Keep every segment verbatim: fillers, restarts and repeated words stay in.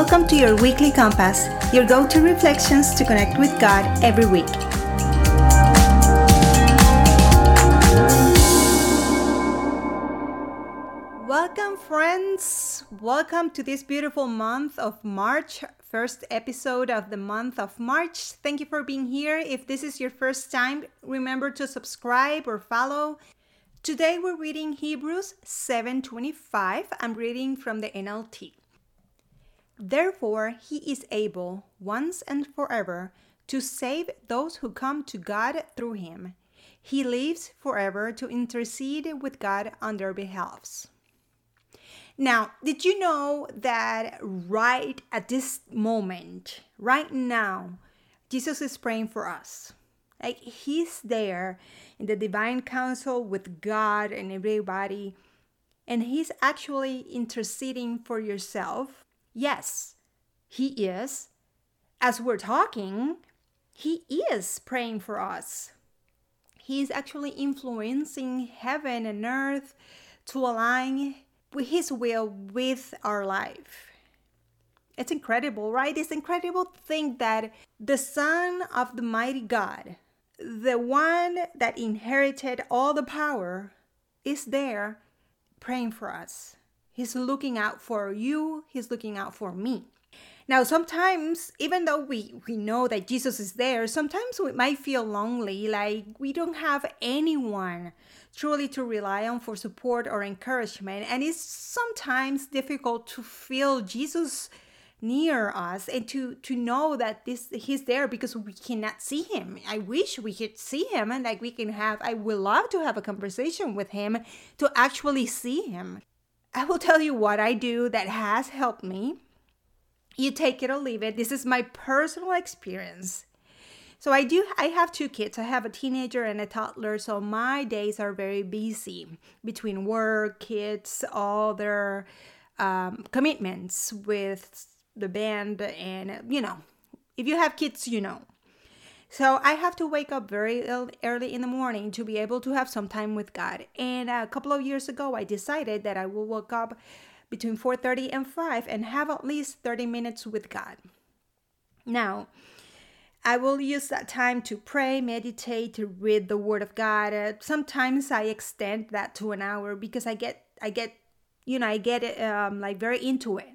Welcome to your weekly compass, your go-to reflections to connect with God every week. Welcome, friends. Welcome to this beautiful month of March, first episode of the month of March. Thank you for being here. If this is your first time, remember to subscribe or follow. Today we're reading Hebrews seven twenty-five. I'm reading from the N L T. Therefore, he is able once and forever to save those who come to God through him. He lives forever to intercede with God on their behalves. Now, did you know that right at this moment, right now, Jesus is praying for us? Like, he's there in the divine council with God and everybody, and he's actually interceding for yourself. Yes, he is. As we're talking, he is praying for us. He's actually influencing heaven and earth to align with his will with our life. It's incredible, right? It's incredible to think that the Son of the mighty God, the one that inherited all the power, is there praying for us. He's looking out for you. He's looking out for me. Now, sometimes, even though we, we know that Jesus is there, sometimes we might feel lonely, like we don't have anyone truly to rely on for support or encouragement. And it's sometimes difficult to feel Jesus near us and to, to know that this he's there because we cannot see him. I wish we could see him and like we can have, I would love to have a conversation with him to actually see him. I will tell you what I do that has helped me. You take it or leave it. This is my personal experience. So I do, I have two kids. I have a teenager and a toddler. So my days are very busy between work, kids, all their um, commitments with the band. And, you know, if you have kids, you know. So I have to wake up very early in the morning to be able to have some time with God. And a couple of years ago, I decided that I will wake up between four thirty and five and have at least thirty minutes with God. Now, I will use that time to pray, meditate, to read the Word of God. Uh, sometimes I extend that to an hour because I get, I get, you know, I get it, um, like very into it.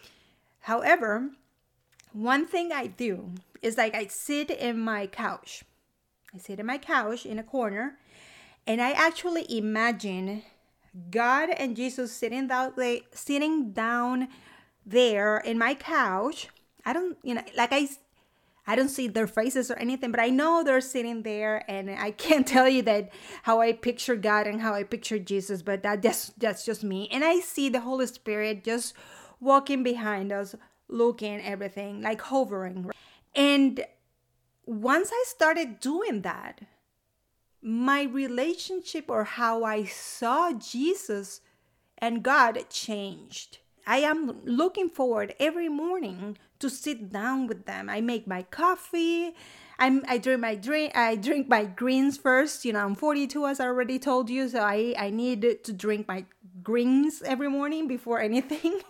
However, one thing I do is like I sit in my couch. I sit in my couch in a corner, and I actually imagine God and Jesus sitting down, sitting down there in my couch. I don't, you know, like I, I don't see their faces or anything, but I know they're sitting there, and I can't tell you that how I picture God and how I picture Jesus, but that that's that's just me. And I see the Holy Spirit just walking behind us, looking everything, like hovering. And once I started doing that, my relationship or how I saw Jesus and God changed. I am looking forward every morning to sit down with them. I make my coffee. I'm, I drink my drink. I drink my greens first. You know, I'm forty-two, as I already told you, so I, I need to drink my greens every morning before anything.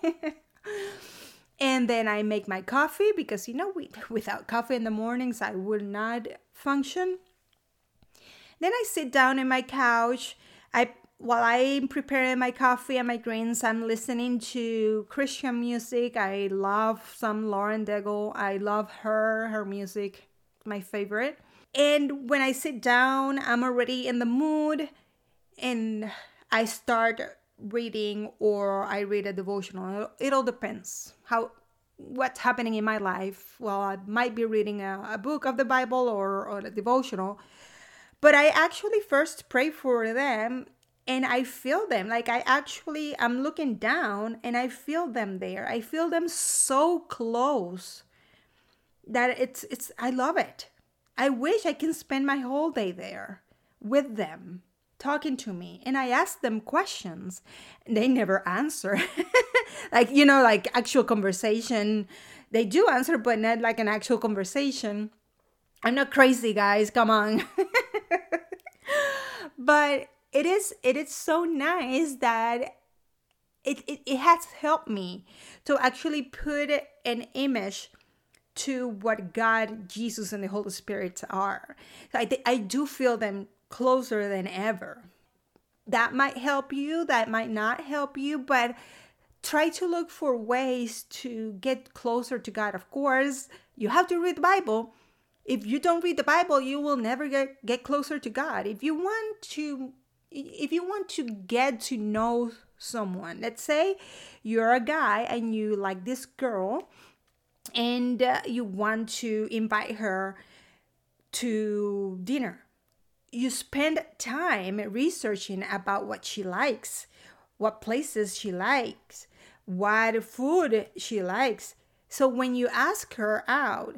And then I make my coffee because, you know, we, without coffee in the mornings, I would not function. Then I sit down in my couch. I while I'm preparing my coffee and my greens, I'm listening to Christian music. I love some Lauren Daigle. I love her, her music, my favorite. And when I sit down, I'm already in the mood and I start reading or I read a devotional. It all depends how what's happening in my life. Well, I might be reading a, a book of the Bible or, or a devotional, but I actually first pray for them and I feel them. Like I actually, I'm looking down and I feel them there. I feel them so close that it's, it's, I love it. I wish I can spend my whole day there with them, talking to me. And I ask them questions and they never answer. Like, you know, like actual conversation. They do answer, but not like an actual conversation. I'm not crazy, guys. Come on. But it is it is so nice that it, it, it has helped me to actually put an image to what God, Jesus, and the Holy Spirit are. I, th- I do feel them closer than ever. That might help you, that might not help you, but try to look for ways to get closer to God. Of course, you have to read the Bible. If you don't read the Bible, you will never get, get closer to God. If you want to, if you want to get to know someone, let's say you're a guy and you like this girl and uh, you want to invite her to dinner. You spend time researching about what she likes, what places she likes, what food she likes. So when you ask her out,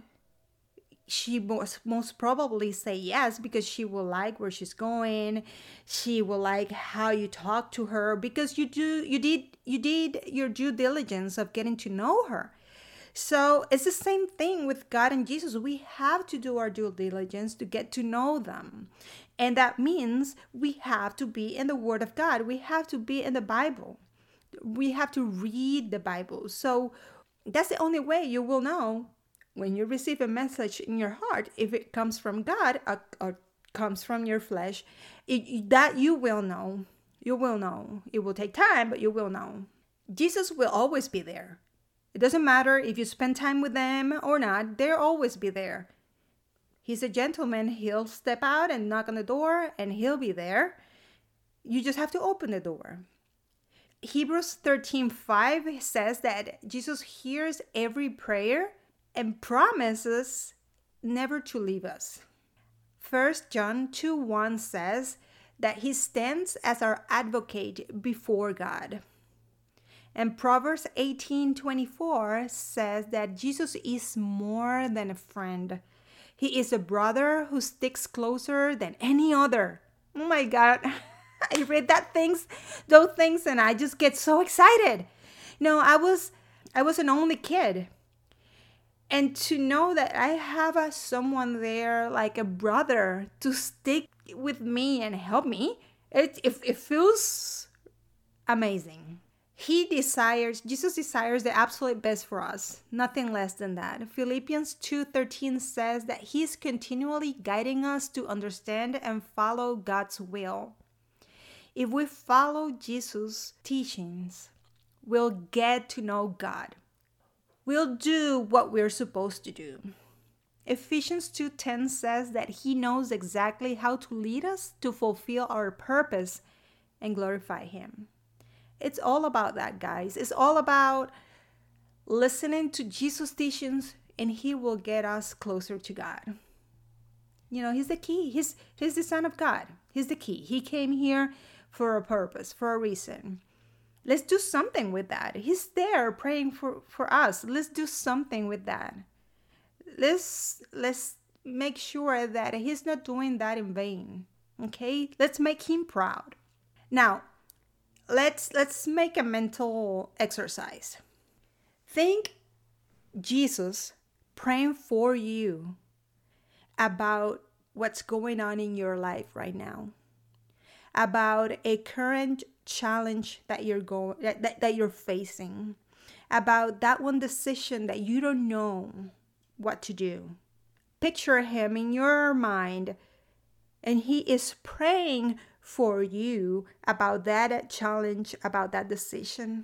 she most, most probably say yes, because she will like where she's going. She will like how you talk to her, because you do you did you did your due diligence of getting to know her. So it's the same thing with God and Jesus. We have to do our due diligence to get to know them. And that means we have to be in the Word of God. We have to be in the Bible. We have to read the Bible. So that's the only way you will know when you receive a message in your heart, if it comes from God or, or comes from your flesh. It, that you will know. You will know. It will take time, but you will know. Jesus will always be there. It doesn't matter if you spend time with them or not, they'll always be there. He's a gentleman. He'll step out and knock on the door and he'll be there. You just have to open the door. Hebrews thirteen five says that Jesus hears every prayer and promises never to leave us. First John two one says that he stands as our advocate before God. And Proverbs eighteen twenty-four says that Jesus is more than a friend. He is a brother who sticks closer than any other. Oh my God. I read that things, those things, and I just get so excited. No, I was I was an only kid. And to know that I have a, someone there, like a brother, to stick with me and help me, it, it, it feels amazing. He desires, Jesus desires the absolute best for us, nothing less than that. Philippians two thirteen says that he is continually guiding us to understand and follow God's will. If we follow Jesus' teachings, we'll get to know God. We'll do what we're supposed to do. Ephesians two ten says that he knows exactly how to lead us to fulfill our purpose and glorify him. It's all about that, guys. It's all about listening to Jesus' teachings, and he will get us closer to God. You know, he's the key. He's, he's the Son of God. He's the key. He came here for a purpose, for a reason. Let's do something with that. He's there praying for, for us. Let's do something with that. Let's, let's make sure that he's not doing that in vain. Okay? Let's make him proud. Now, let's let's make a mental exercise. Think Jesus praying for you about what's going on in your life right now, about a current challenge that you're going that, that you're facing, about that one decision that you don't know what to do. Picture him in your mind, and he is praying for you about that challenge, about that decision.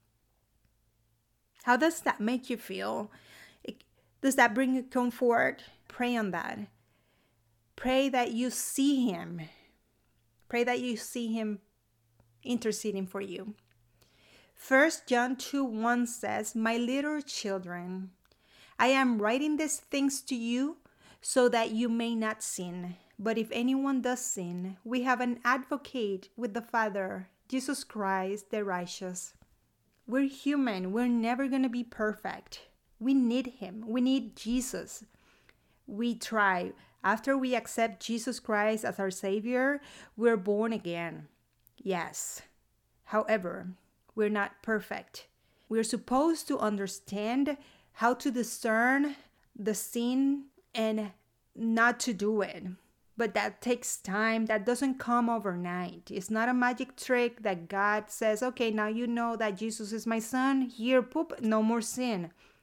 How does that make you feel? Does that bring you comfort? Pray on that. Pray that you see him. Pray that you see him interceding for you. First John two one says, "My little children, I am writing these things to you so that you may not sin. But if anyone does sin, we have an advocate with the Father, Jesus Christ, the righteous." We're human. We're never going to be perfect. We need him. We need Jesus. We try. After we accept Jesus Christ as our Savior, we're born again. Yes. However, we're not perfect. We're supposed to understand how to discern the sin and not to do it. But that takes time. That doesn't come overnight. It's not a magic trick that God says, okay, now you know that Jesus is my son. Here, poop, no more sin.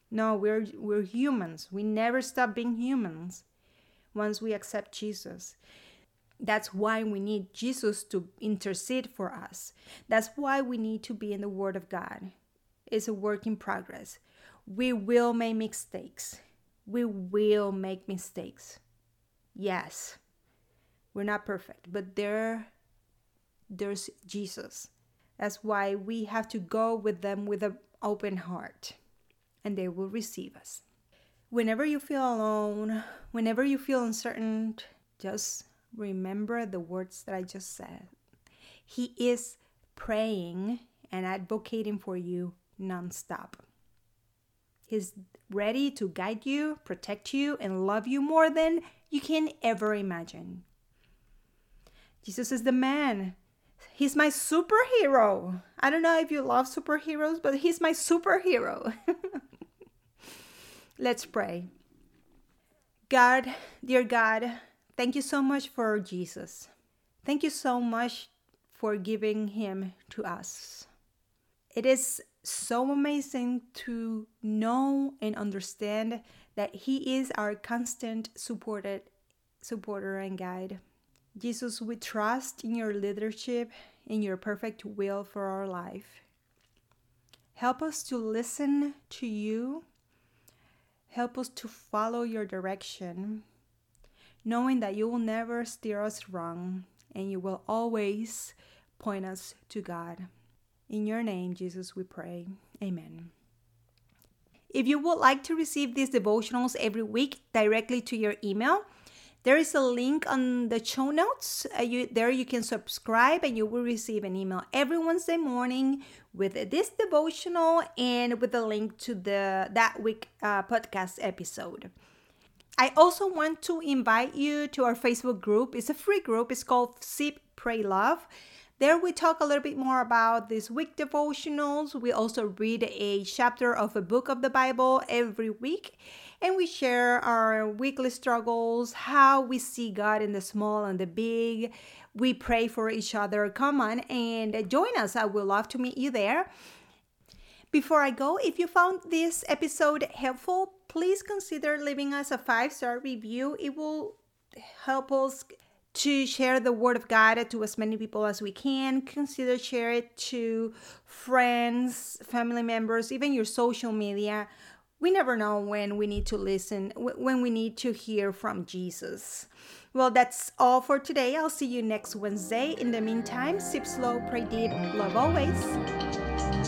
No, we're we're humans. We never stop being humans once we accept Jesus. That's why we need Jesus to intercede for us. That's why we need to be in the Word of God. It's a work in progress. We will make mistakes. We will make mistakes. Yes, we're not perfect, but there, there's Jesus. That's why we have to go with them with an open heart, and they will receive us. Whenever you feel alone, whenever you feel uncertain, just remember the words that I just said. He is praying and advocating for you nonstop. He's ready to guide you, protect you, and love you more than you can ever imagine. Jesus is the man. He's my superhero. I don't know if you love superheroes, but he's my superhero. Let's pray. God, dear God, thank you so much for Jesus. Thank you so much for giving him to us. It is so amazing to know and understand that he is our constant supported, supporter and guide. Jesus, we trust in your leadership, in your perfect will for our life. Help us to listen to you. Help us to follow your direction, knowing that you will never steer us wrong and you will always point us to God. In your name, Jesus, we pray. Amen. If you would like to receive these devotionals every week directly to your email, there is a link on the show notes. Uh, you, there you can subscribe and you will receive an email every Wednesday morning with this devotional and with a link to the that week uh, podcast episode. I also want to invite you to our Facebook group. It's a free group. It's called Sip, Pray, Love. There we talk a little bit more about these week devotionals. We also read a chapter of a book of the Bible every week. And we share our weekly struggles, how we see God in the small and the big. We pray for each other. Come on and join us. I would love to meet you there. Before I go, if you found this episode helpful, please consider leaving us a five-star review. It will help us to share the word of God to as many people as we can. Consider share it to friends, family members, even your social media. We never know when we need to listen, when we need to hear from Jesus. Well, that's all for today. I'll see you next Wednesday. In the meantime, sip slow, pray deep, love always.